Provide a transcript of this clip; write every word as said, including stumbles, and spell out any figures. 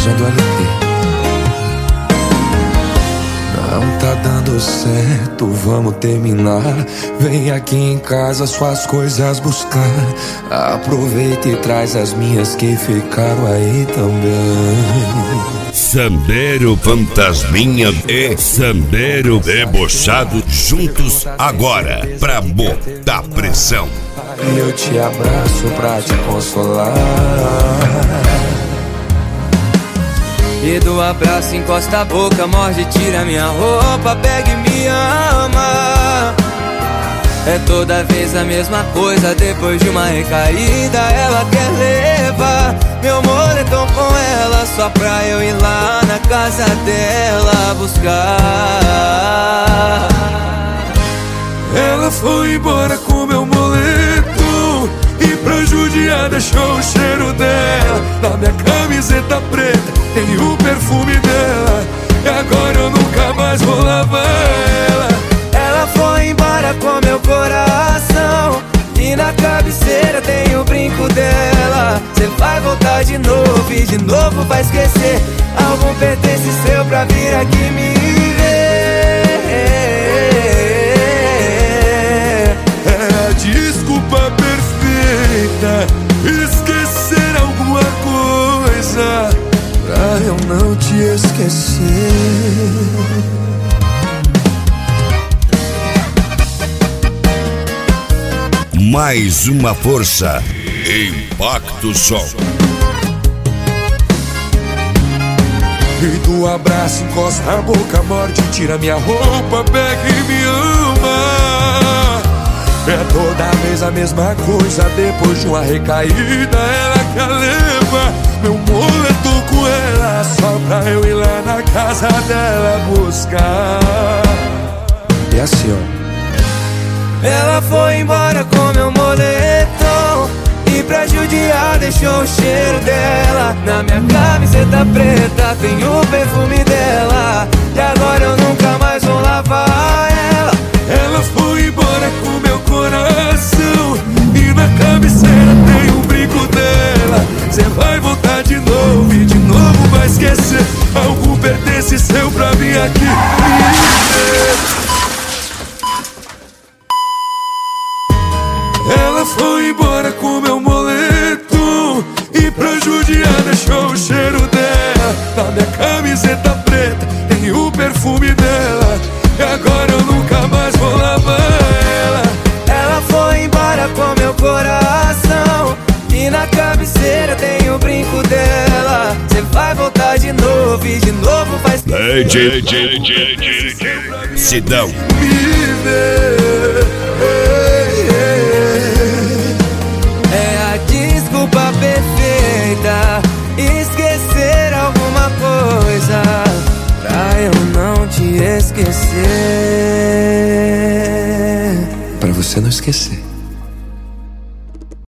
usando o L P. Não tá dando certo, vamos terminar. Vem aqui em casa suas coisas buscar. Aproveita e traz as minhas que ficaram aí também. Sambeiro, Fantasminha e Sambeiro debochado juntos agora pra botar pressão. Aí eu te abraço pra te consolar. E do abraço encosta a boca, morde, tira minha roupa, pega e me ama. É toda vez a mesma coisa, depois de uma recaída ela quer levar meu moletom com ela, só pra eu ir lá na casa dela buscar. Ela foi embora com meu moletom e pra judiar deixou o cheiro dela na minha camiseta preta, tem o perfume dela, e agora eu nunca mais vou lavar ela. Ela foi embora com meu coração e na cabeceira tem o brinco dela. Cê vai voltar de novo e de novo vai esquecer algum pertence seu pra vir aqui me ver. É a desculpa perfeita, esquecer alguma coisa pra eu não te esquecer. Mais uma força, Impacto Som. E do abraço encosta a boca, morde, tira minha roupa, pega e me ama. É toda vez a mesma coisa, depois de uma recaída ela quer levar meu moletom com ela, só pra eu ir lá na casa dela buscar. E assim, ó. Ela foi embora com meu moletom e pra judiar deixou o cheiro dela na minha camiseta preta, tem o perfume dela, e agora eu nunca mais vou lavar ela. Ela foi embora com meu coração e na cabeceira tem o brinco dela. Cê vai voltar de novo e de novo vai esquecer algum pertence seu pra vir aqui me ver. Ela foi embora com meu moletom e pra judiar deixou o cheiro dela na minha camiseta preta, tem o perfume dela, e agora eu nunca mais vou lavar ela. Ela foi embora com meu coração e na cabeceira tem o brinco dela. Cê vai voltar de novo e de novo vai esquecer Sidão. Me ver. Perfeita, esquecer alguma coisa pra eu não te esquecer. Pra você não esquecer.